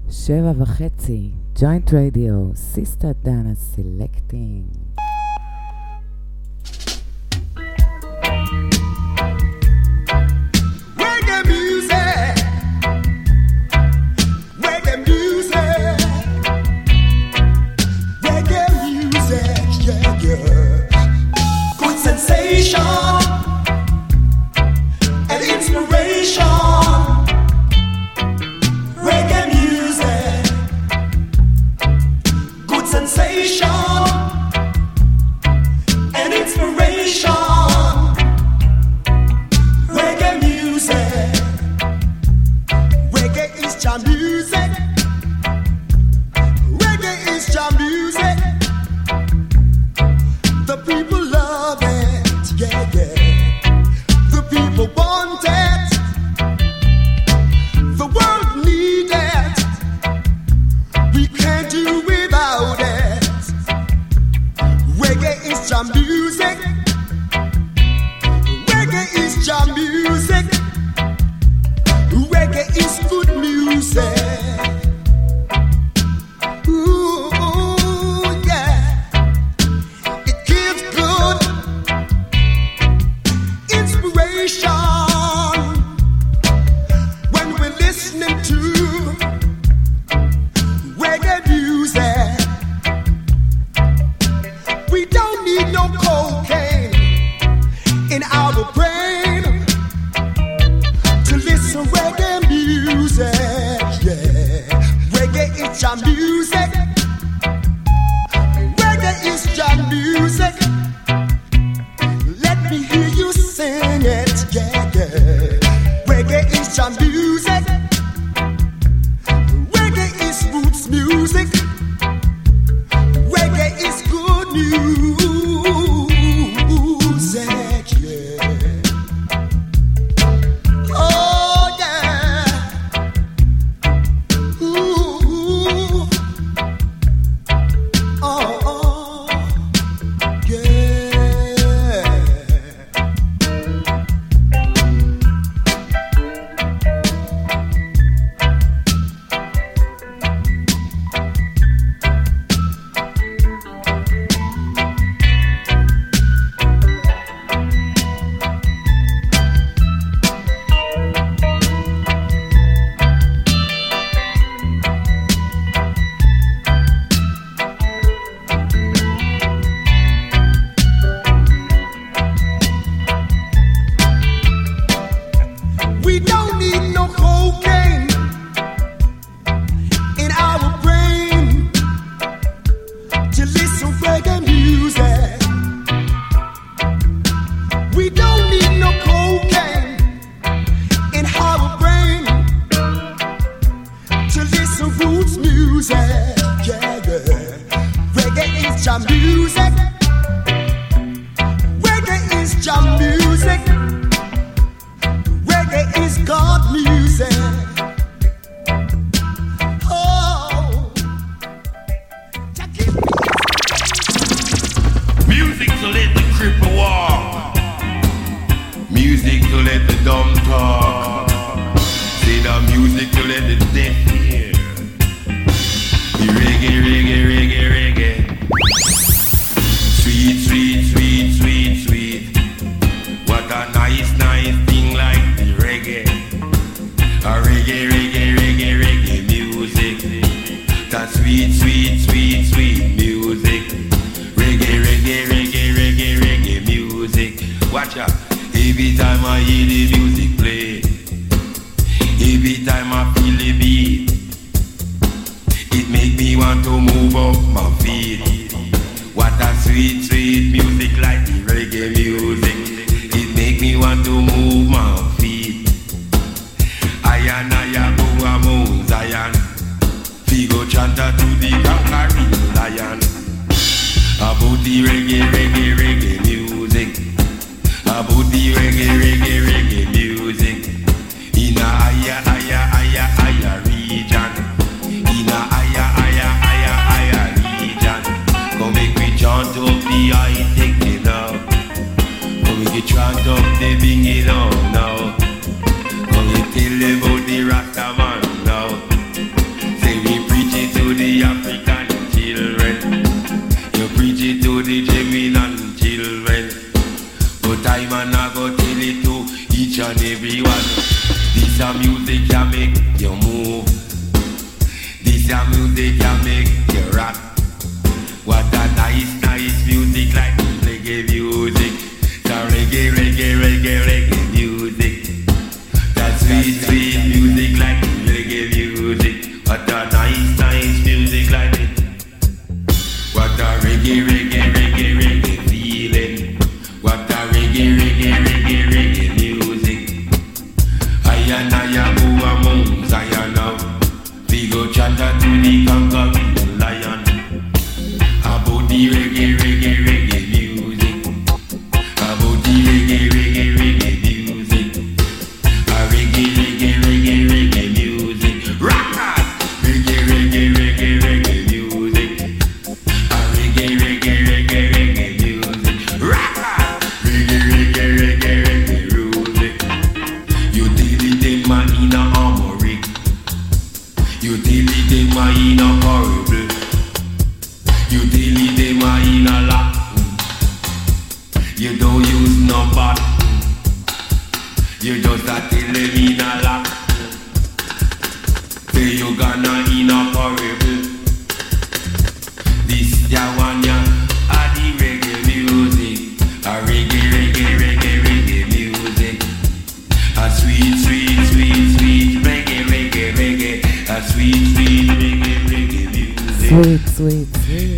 7:30, Joint Radio, Sister Dana selecting. Reggae music, reggae music, reggae music, yeah, yeah. Good sensation and inspiration. Reggae music, good sensation and inspiration. Reggae music, reggae is jam music. Reggae is jam music. The people love it, yeah, yeah. The people want it. The world needs it. We can't do without it. Reggae is jam music. Reggae is jam music. Reggae is good music. Ooh, yeah. It gives good inspiration when we're listening to reggae music. We don't need no cocaine in our brain to listen reggae music. Yeah, reggae is jam music. Reggae is jam music. Let me hear you sing it. Yeah, yeah. Reggae is jam music. Reggae is roots music. Reggae is good music. Yeah. Oh yeah. Ooh. Oh, oh. Yeah. We don't need no cocaine in our brain to listen reggae music. We don't need no cocaine in our brain to listen roots music. Yeah, yeah. Reggae is jam music. Reggae is jam music. Reggae is God music. Oh, Music to let the cripple walk. Music to let the dumb talk. Say the music to let the deaf hear. The reggae, reggae, reggae, reggae. Sweet, sweet, sweet, sweet, sweet. What a nice, nice thing like the reggae. A reggae, reggae, reggae, reggae music. That sweet, sweet, sweet, sweet music. Reggae, reggae, reggae, reggae, reggae music. Watch out. Every time I hear the music play, every time I feel the beat, it make me want to move up my feet. What a sweet, sweet music like the reggae music. It make me want to move my feet. Ayan, ayan, go a moon, Zion. Figo chanta to the conquering lion. About the reggae, reggae, reggae music. About the reggae, reggae, reggae music. In a higher, higher, higher, higher region. In a higher, higher, higher, higher region. Come make me chant up the high techno now. Come make me chant up the bingy now. Come you tell them about the Rasta man now. Say we This a music can make you move. This a music can make you rock. What a nice, nice music like reggae music. The reggae, reggae, reggae, reggae music. That sweet, sweet music like reggae music. What a nice, nice music like it. What a reggae, reggae, reggae, reggae feeling. What a reggae, reggae, reggae, reggae music. I and go among Zion now. We go chant to the conquering lion. About the reggae, reggae, reggae music. About the reggae, reggae, reggae music. A reggae, reggae, reggae, reggae music. Rock! Reggae, reggae, reggae, reggae music. A reggae, reggae, reggae, reggae music. Rock! Reggae, reggae, reggae, reggae music. You till it in my inner armory. You till it in my inner horrible. You delete them in a lock. You don't use no button. You just a tell them in a lock. Say you gonna in a horrible. This ya one ya a the reggae music. A reggae, reggae, reggae, reggae music. A sweet, sweet, sweet, sweet reggae, reggae, reggae. A sweet, sweet reggae, reggae music. Sweet, sweet, sweet.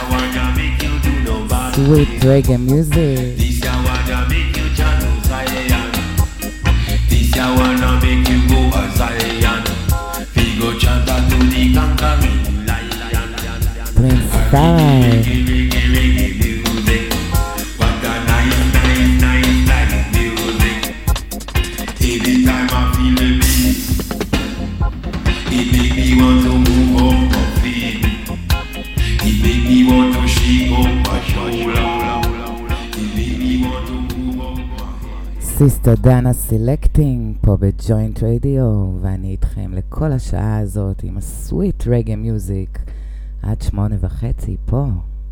Sweet reggae music. This ya wanna make you chant Zion. This ya wanna make you go a Zion. We go chant to the conquering lion. Prince Five. Reggae, reggae music. What a nice, nice, nice, nice music. Every time I feel the beat, it make me want to move up my feet. It make me want to shake up my shoulder. It make me want to move up my head. סיסטר דנה סלקטינג פה בג'וינט רדיו, ואני איתכם לכל השעה הזאת עם הסוויט רגע מיוזיק עד 8:30 פה.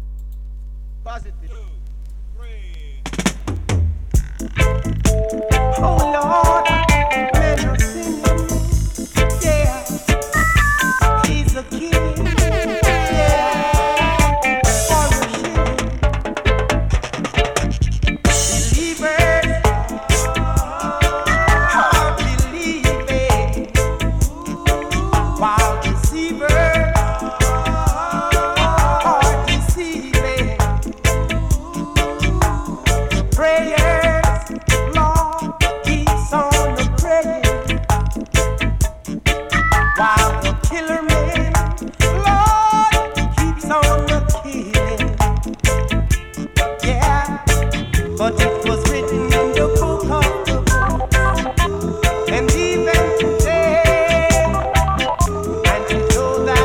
Oh Lord, let us sing. Yeah, he's a king. Yeah, for a shilling. Believers are believing, while deceivers are deceiving. Prayers, Lord, keeps on the praying, while the killer man, Lord, keeps on the killing. Yeah, but it was written in the book of the book, and even today, and to show that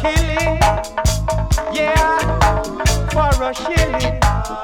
killing, yeah, for a shilling.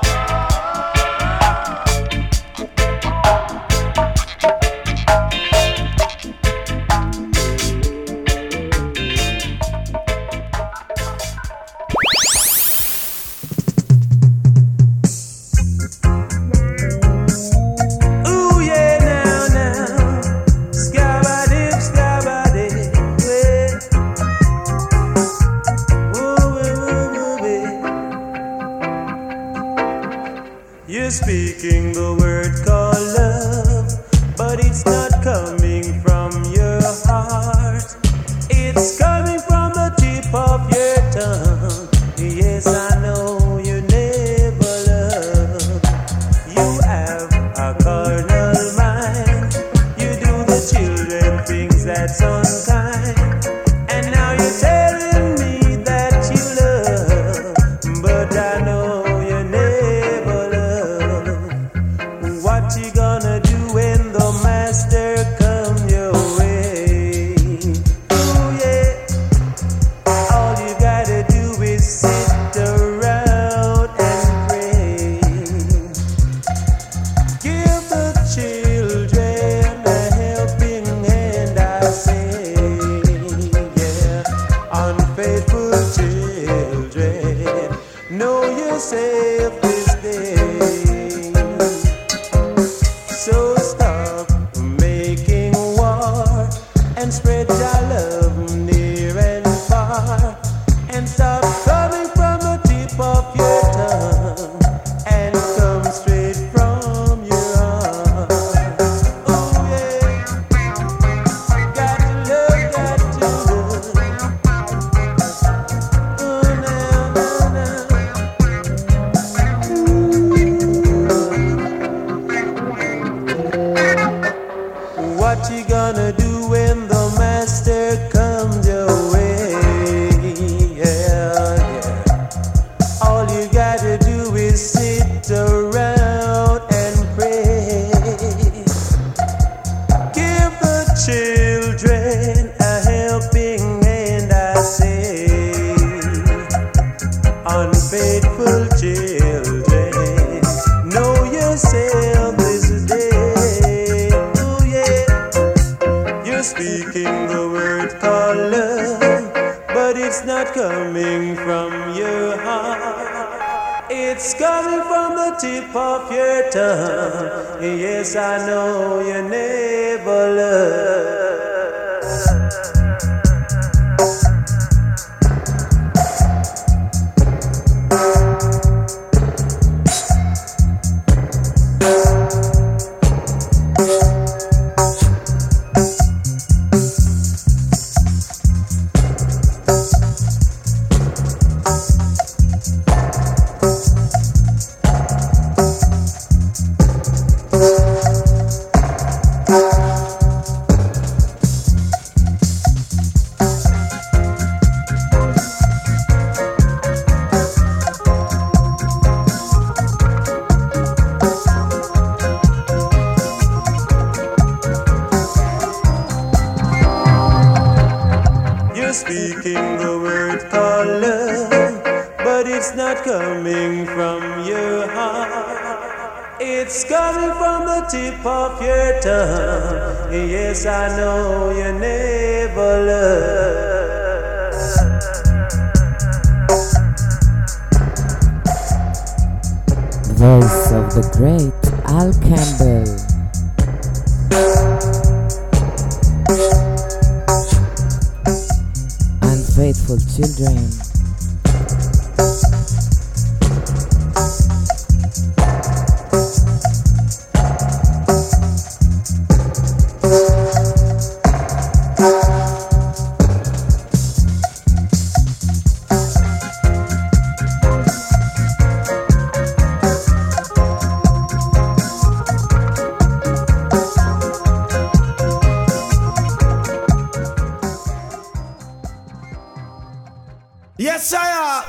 Speaking the word called love, but it's not coming from your heart. It's coming from the tip of your tongue. Yes, I know you never love. You have a carnal mind. You do the children things that's unkind. And now you're telling me that you love, but I know you never love. What you gonna do when the master come your way? Oh yeah, all you gotta do is sit around and pray. Give the children a helping hand, I say, yeah. Unfaithful children, know yourself this day. So stop making war and spread your love near and far, and stop coming from the tip of your tongue and come straight from your heart. Oh yeah, got to love, got to love. Oh now, now, now. What you gonna do when the master comes your way? Yeah, yeah. All you gotta do is sit around and pray. Give the children a helping hand, I say. Unfaithful children, know yourself this day. Oh yeah, you're speaking the word called love, but it's not coming from your heart. It's coming from the tip of your tongue. Yes, I know you never loved. You're speaking the word called love, but it's not coming from your heart. It's coming from the tip of your tongue. Yes, I know you never loved. Voice of the great Al Campbell. Unfaithful children. Yes, sire.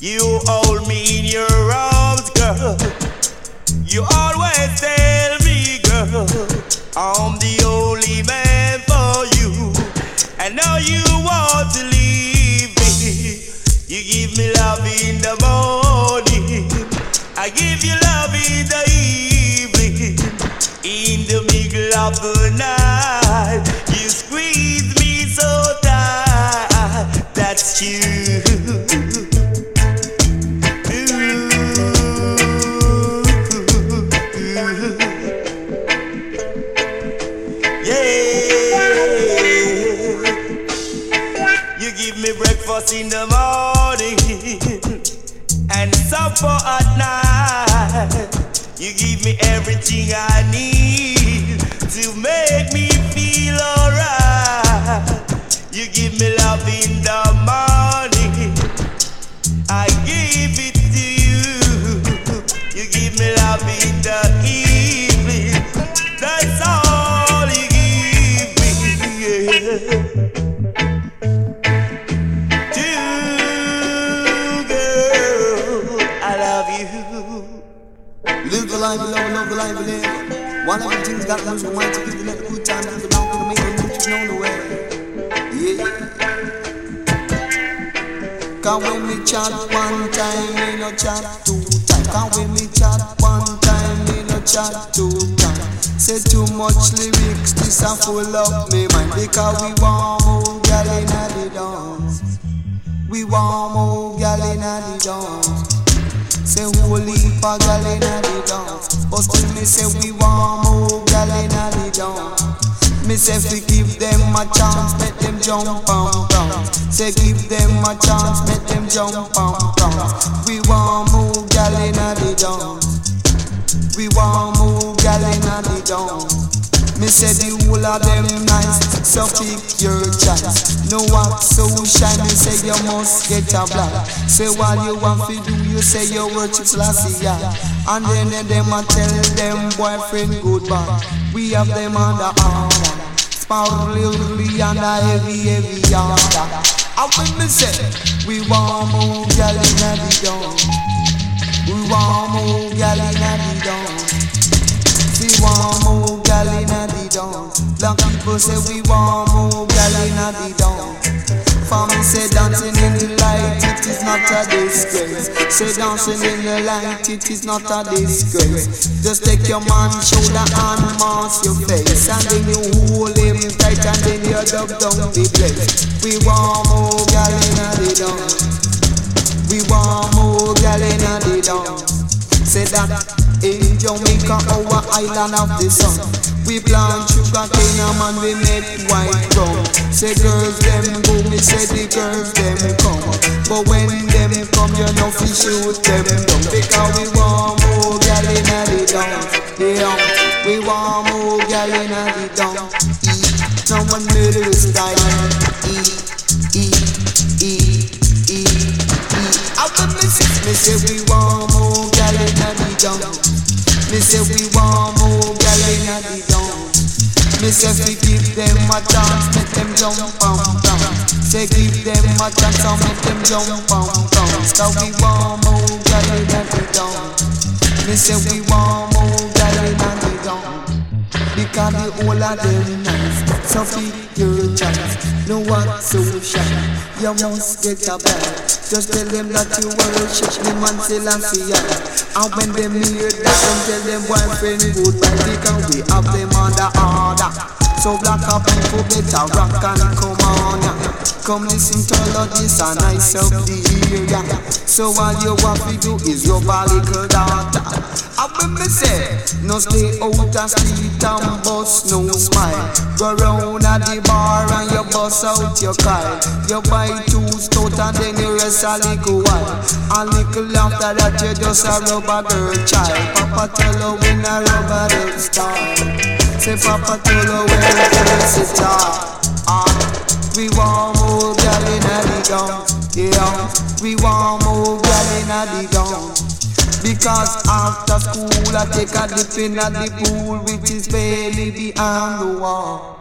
You hold me in your arms, girl. You always tell me, girl, I'm the only man for you. And now you want to leave me. You give me love in the morning, I give you love in the evening. In the middle of the night, you squeeze me so tight. That's you. Breakfast in the morning and supper at night. You give me everything I need to make me feel alright. You give me love in the morning, I give it to you. You give me love in the evening, that's all you give me, yeah. Live the life, love the life, live. One of the things got lose your mind to people let the good time to belong to the making that you know the way. Yeah. Cause when we chat one time, we no chat two time. Cause when we chat one time, we no chat two time. Say too much lyrics, this a full up me mind. Because we want more gal in the dance. We want more gal in the dance. Say holy for gal inna the dance, but still me say we want more gal inna the dance. Me say we give them a chance, make them jump and bounce. Say give them a chance, make them jump and bounce. We want more gal inna the dance. We want more gal inna the dance. Me say the whole of them nice, so pick your choice. No wax so shine, me say you must get a black. Say what you want to do, you say you worship Selassie, yeah. And then them a tell them boyfriend goodbye. We have them under order, sparkly and a heavy order. And when me say we want more gal inna the dance, we want more gal inna the dance. We want more gal inna the dance. Black people say we want more gal inna the dance. For me say dancing in the light, it is not a disgrace. Say dancing in the light, it is not a disgrace. Just take your man's shoulder and mask your face, and then you hold him tight, and then you dub down the place. We want more gal inna the dance. We want more gal inna the dance. Say that in Jamaica, our island of the sun, we plant sugar cane and we make white rum. Say girls them go, me say the girls them come. But when them come, you know we shoot them down. Because we want more gal inna the dance. Yeah, we want more gal inna the dance. No one middle style. After me say we want more gal inna the dance. Me say we want more gal inna the dance. Me say we give them a chance, make them jump and dance. Say give them a chance and make them jump and dance. Cause we want more gal inna the dance. Me say we want more gal inna the dance. Because the whole of them nice, so pick your chance. No one so shy, you must get a bag. Just tell them that you worship the man Selassie. And when them hear that, don't tell them boyfriend goodbye. Because we have them under order. So black up people better rock and come on, yeah. Come listen to all of this and nice up the area. So all you want to do is your little daughter. And when me say, no stay out and street and bust no smile. Go round at the bar and you bust out your kite. You buy two stout and then you rest a little while. A little after that you just a rubber girl child. Papa tell her when a rubber girl start. Say Papa tell her when a girl start. We want more gal inna the dance. Yeah, we want more gal inna the dance. Because after school I take a dip in the pool, which is barely behind the wall.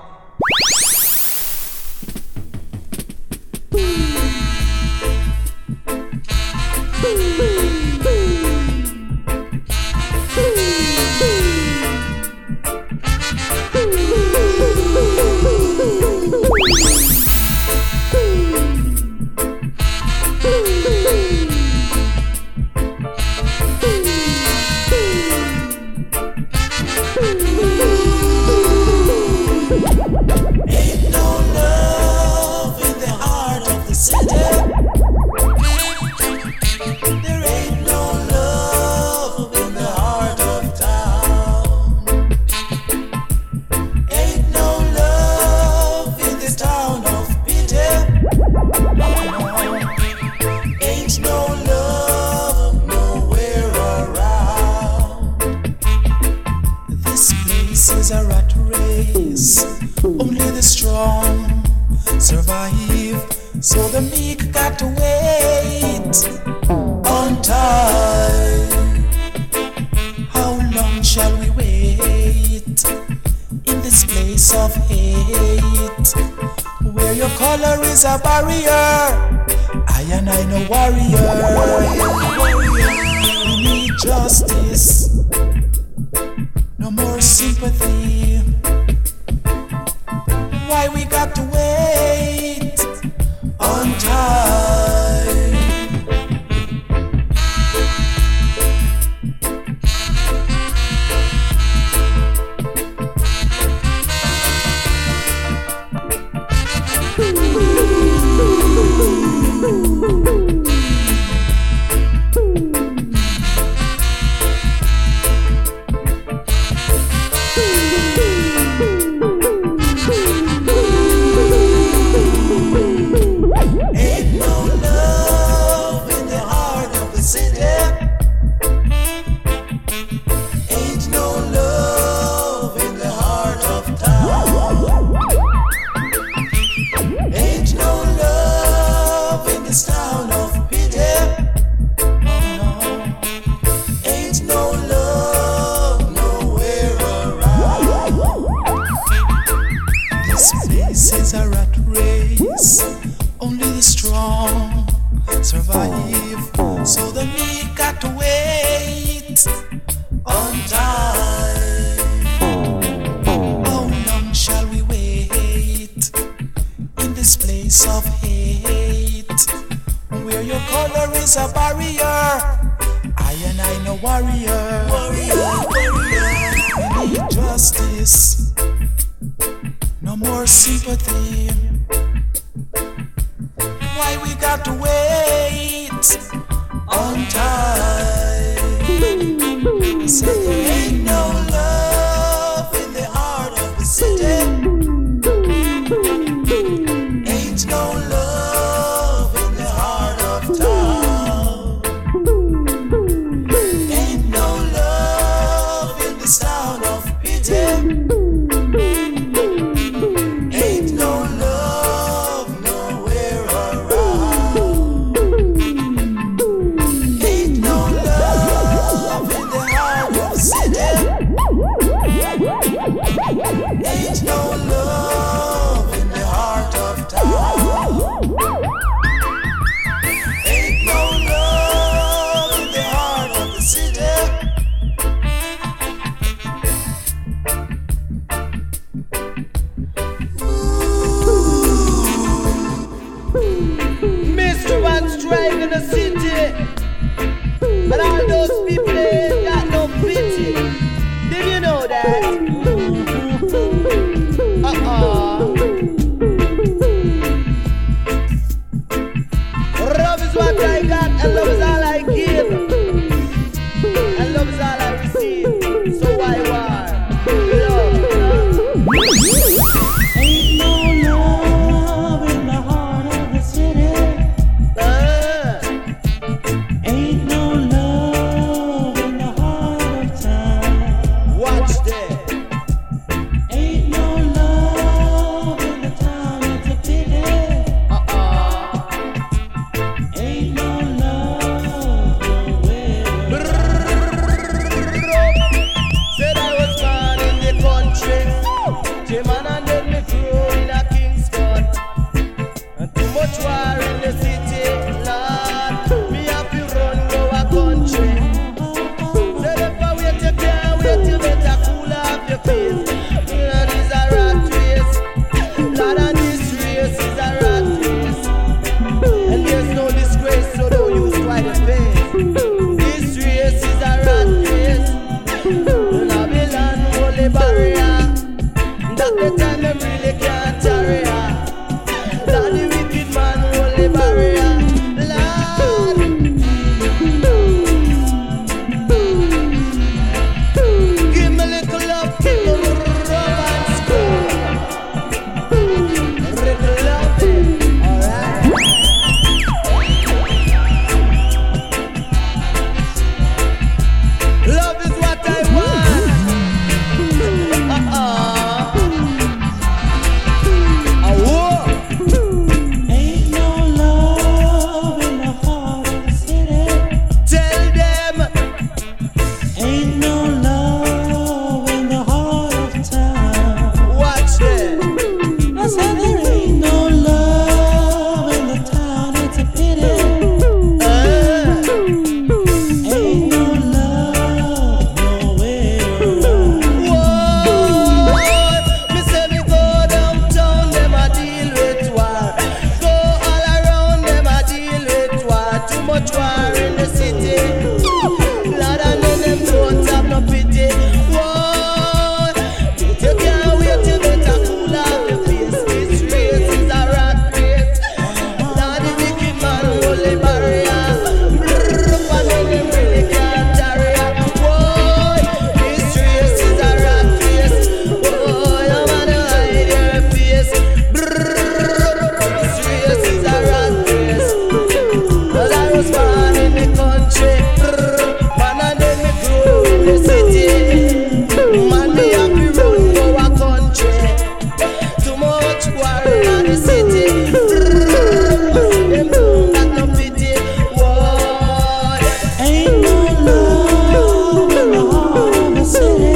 much war in the city. Lord, I know them don't have no pity. Whoa, you can't wait till better cool off the face. This race is a rat race. Lord, the wicked man hold the barrier. Brrr, and then them really can't tarry. Whoa, this race is a rat race. Whoa, you wanna hide your face. Brrr, this race is a rat race. But I was born in the country. Man, and then me grew in the city. Man, me happy run go a country. Too much war in the city. Them don't got no pity. Whoa, Ain't no love in the heart of the city.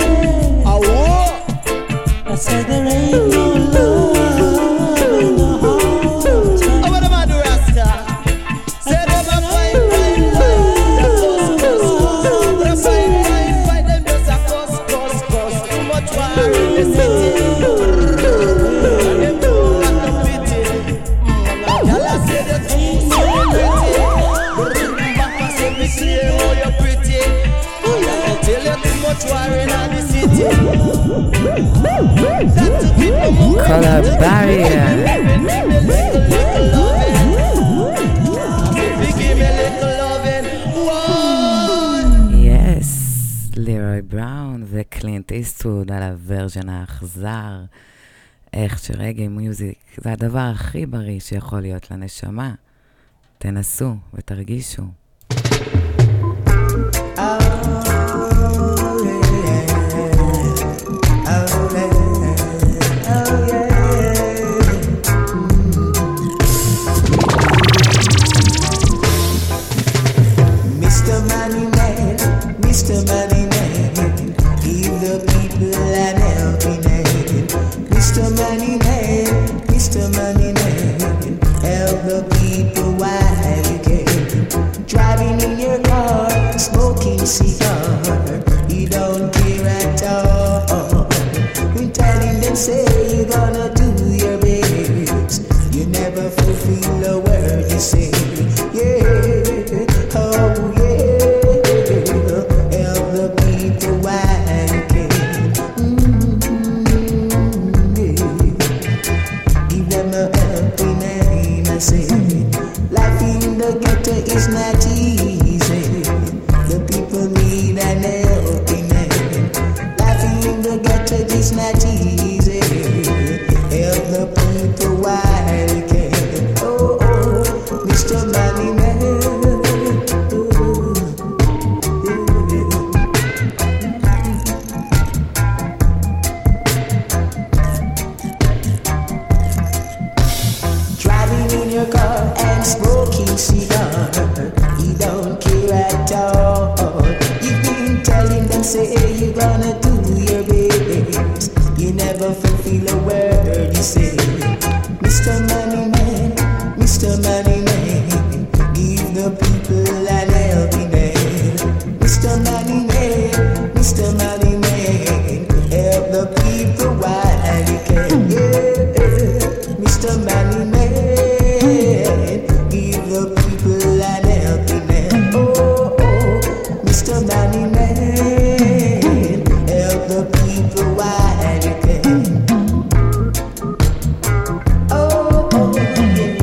I said there ain't no love in the heart of town. what am I do, Rasta? Say them a fight, them just a cuss. Too much war in the city. And them don't got no pity. Y'all a say the things so pretty. Back say me clear how you pretty. I tell you too much war in the city. That to keep them moving. Color barrier. Yes, לירוי בראון וקלינט איסטווד על הוורז'ן האכזר. איך שרגעי מיוזיק זה הדבר הכי בריא שיכול להיות לנשמה. תנסו ותרגישו. Mr. Money Man, Mr. Money Man, give the people an helping hand. Mr. Money Man, Mr. Money Man, help the people while you can. Driving in your car, smoking cigar, you don't care at all. When telling them say you're gonna do your best, you never fulfill a word you say. Yeah, oh yeah, help the people while you can. Give them a helping hand, I say. Life in the ghetto is not easy. The people need an helping hand. Life in the ghetto is not easy. Help the people while you can. Oh, oh, Mr. Money Man. Driving in your car and smoking cigar, you don't care at all. You've been telling them say you're gonna do your best, you never fulfill a word you say. Mr. Money Man, Mr. Money Man, give the people an helping hand. Mr. Money Man, Mr. Money Man, help the people while you can. Yeah, Mr. Money Man, give the people an helping hand. Oh, oh, Mr. Money Man, help the people while you can. Oh, oh, yeah.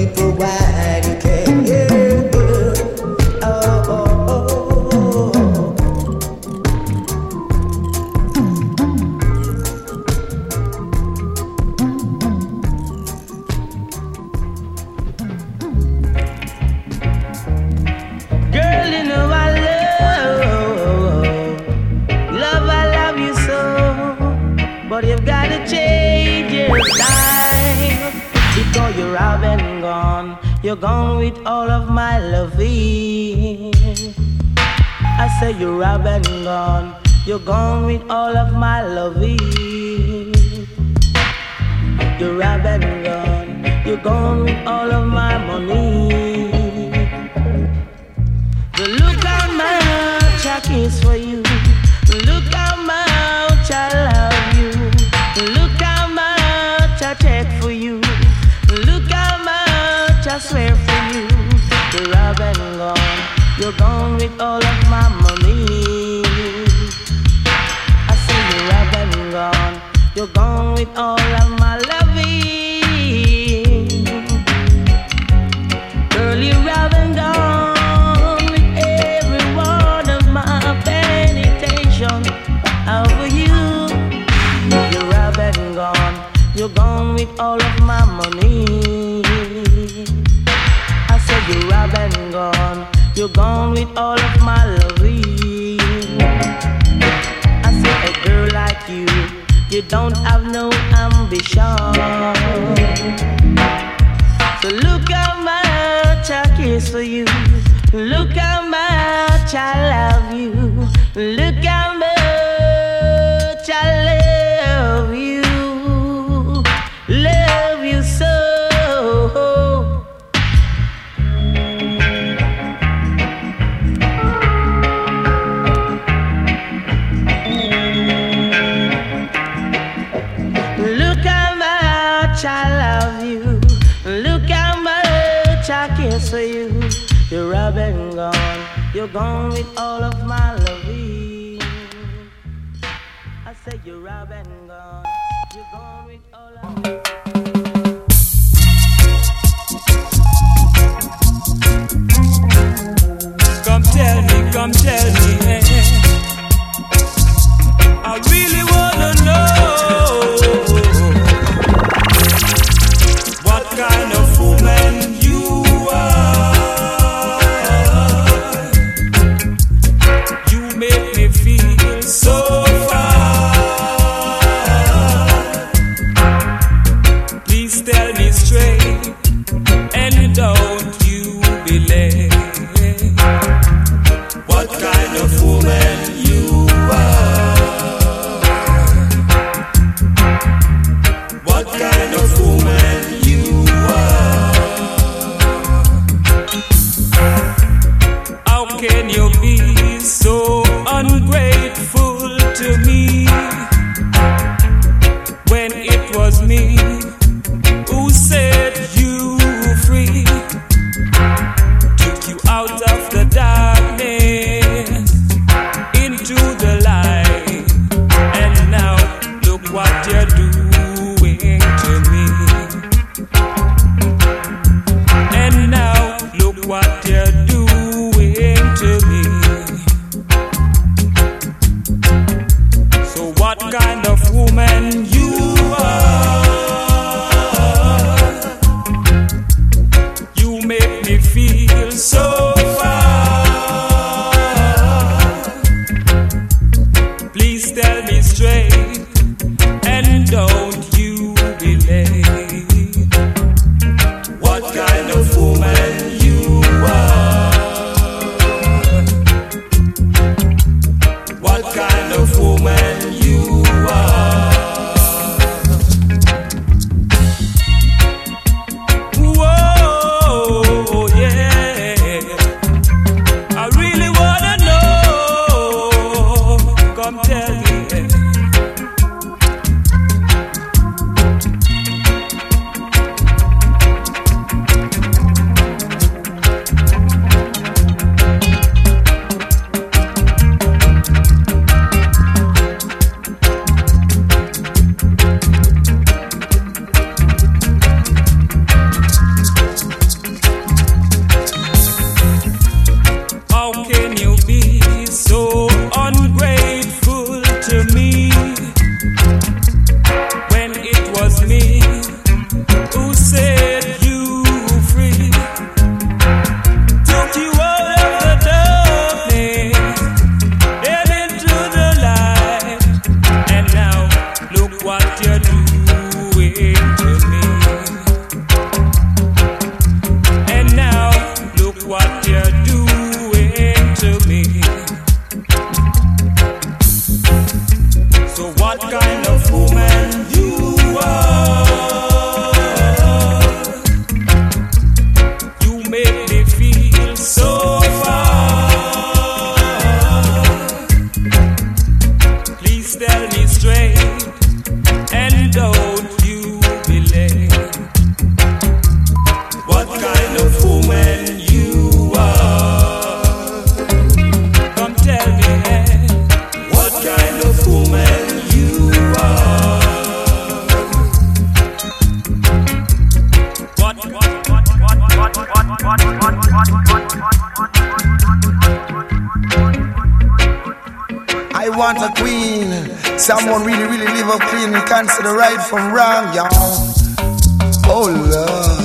provide you can. Yeah. Oh, oh, oh. Girl, you know I love you so, but you've got to change your style. Because you're out and gone, you're gone with all of my loving. I say you're out and gone, you're gone with all of my loving. You're out and gone, you're gone with all of my money. Look how much I kiss for you. Look how much I love you. Look how much I take for you. Look how much I swear for you. You're out and gone. You're gone with all of my money. I say you're out and gone. You're gone with all of my loving. Girl, you're out and gone. Over you, you're out and gone. You're gone with all of my money. I said you're out and gone. You're gone with all of my loving. I said a girl like you, you don't have no ambition. So look how much I kiss for you. Look how much I love you. Look how much I love you so. Look how much I love you. Look how much I kiss for you. You're up and gone. You're gone with all of my loving. I said you're up and gone. You're gone with all of my. Come tell me, hey. I really wanna know what kind of woman you are. You make me feel so fine. Please tell me straight, and don't you be late. What kind of woman you are? What kind of woman you are? How can you be so ungrateful to me when it was me who set you free? Took you out of the darkness into the light, and now look what you're doing to me. And now look what you're doing to me. So what kind of woman you are? You make me feel so fine. Please tell me straight, and don't you be late. What kind of woman you are? What kind of woman you are? Whoa, yeah. want a queen. Someone really, really live up clean and consider right from wrong, y'all. Oh, love.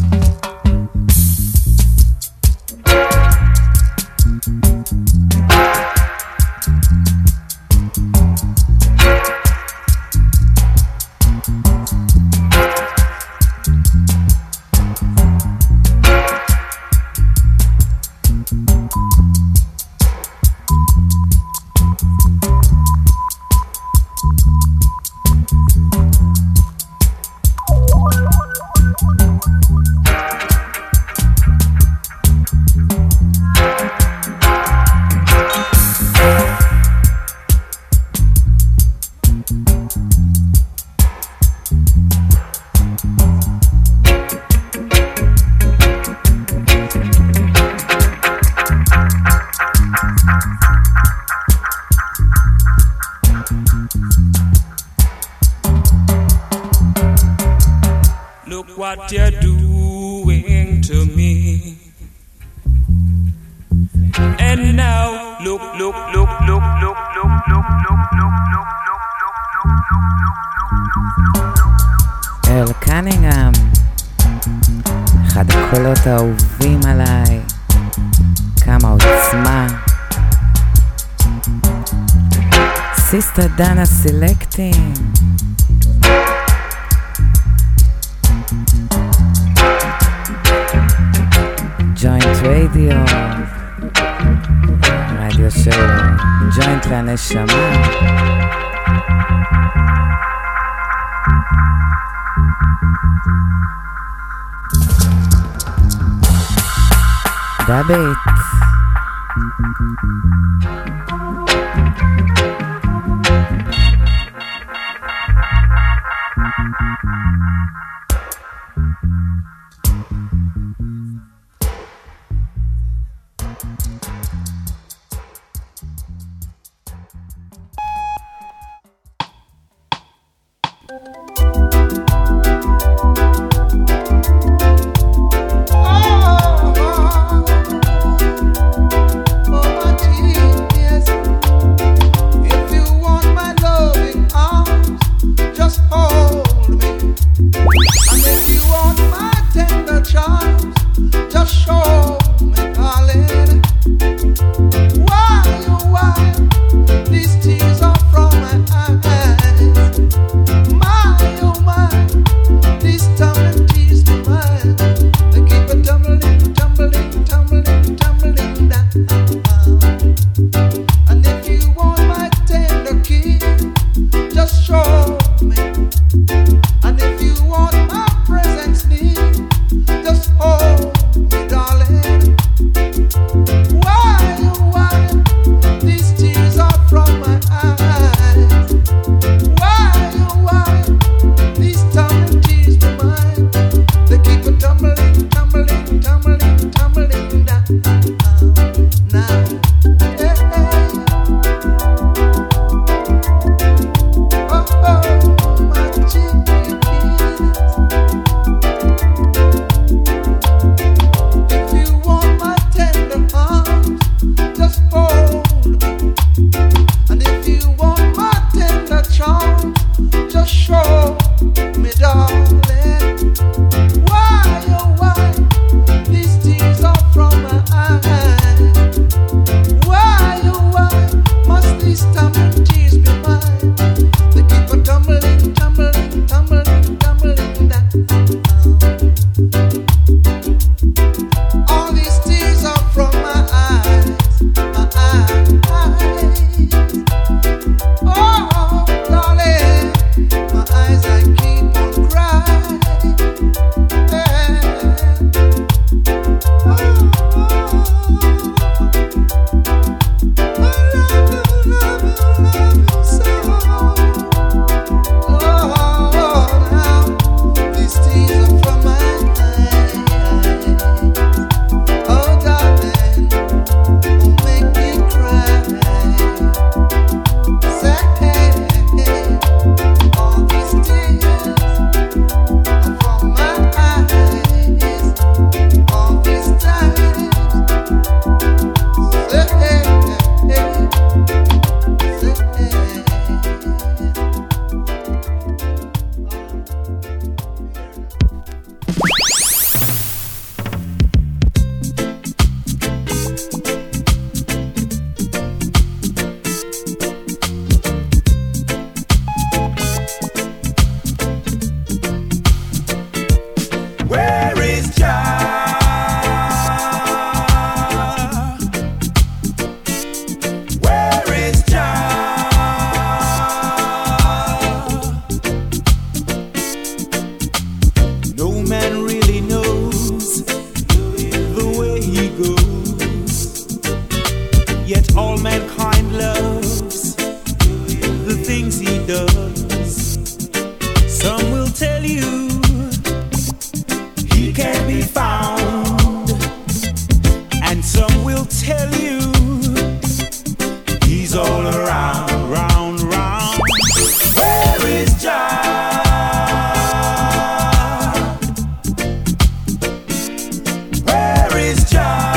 What you're doing to me. And now look. ארל קנינגהאם, אחד הקולות האהובים עליי, כמה עוצמה. סיסטר דנה סלקטינג. ג'וינט רדיו, רדיו של ג'וינט לנשמה. דאביט. Oh, be found. And some will tell you he's all around, round, round. Where is Jah? Where is Jah?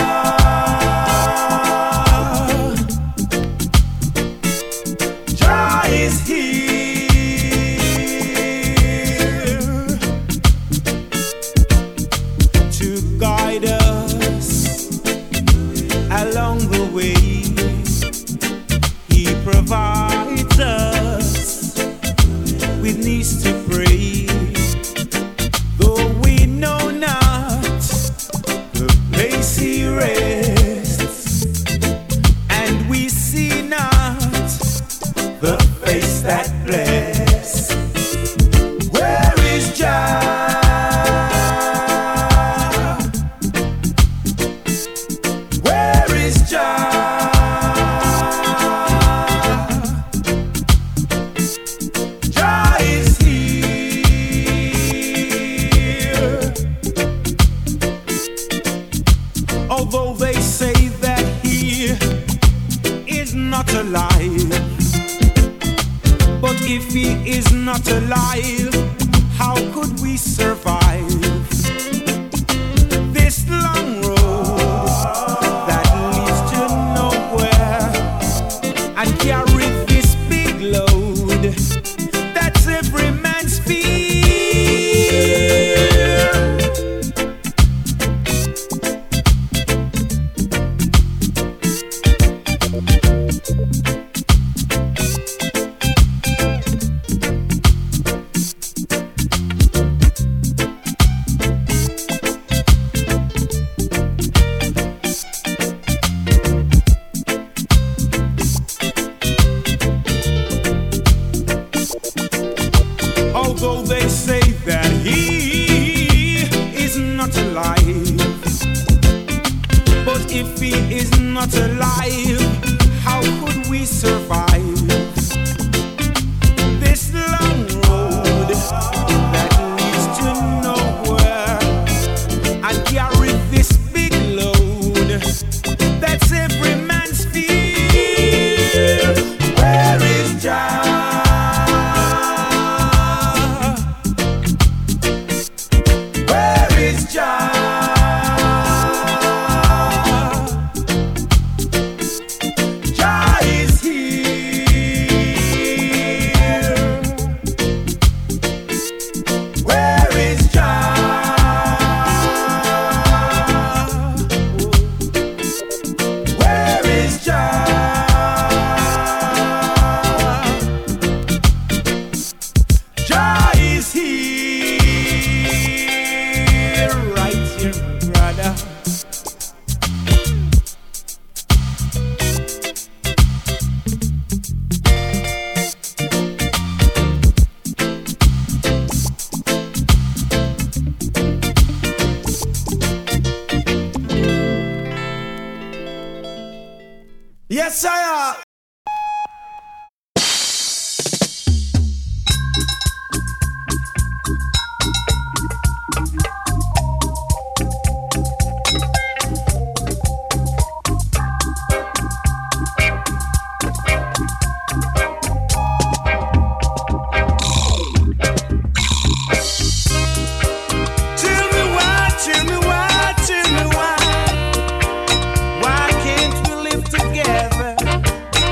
Jah is here to guide us along the way. He provides us with needs to pray, though we know not the place he rests, and we see not the face that bless. Where is Jah? Where is Jah? Jah is here. Although they say that he is not alive, but if he is not alive, how could we survive this long road that leads to nowhere, and carry this big load that's every man's fear? Although they say that he is not alive, but if he is not alive, how could we survive this long road that leads to nowhere, and carry this big load that's every man's fear? Where is Jah? Where is Jah? Jah is here. Where is Jah? Where is Jah? Jah is here, right here, brother. Yes, sir. Tell me why, tell me why, tell me why. Why can't we live together?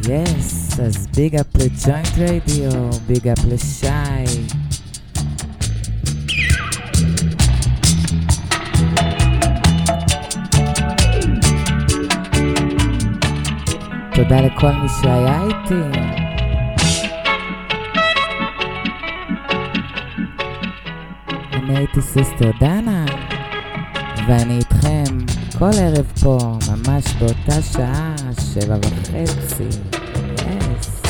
יס, אז ביג אפ לג'וינט רדיו, ביג אפ לשי. תודה לכל מי שהיה איתי. אני הייתי סיסטר דנה, ואני איתכם כל ערב פה, ממש באותה שעה, 7:30. יס.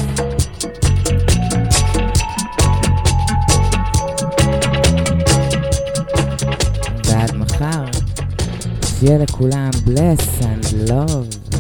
ועד מחר, שיהיה לכולם bless and love.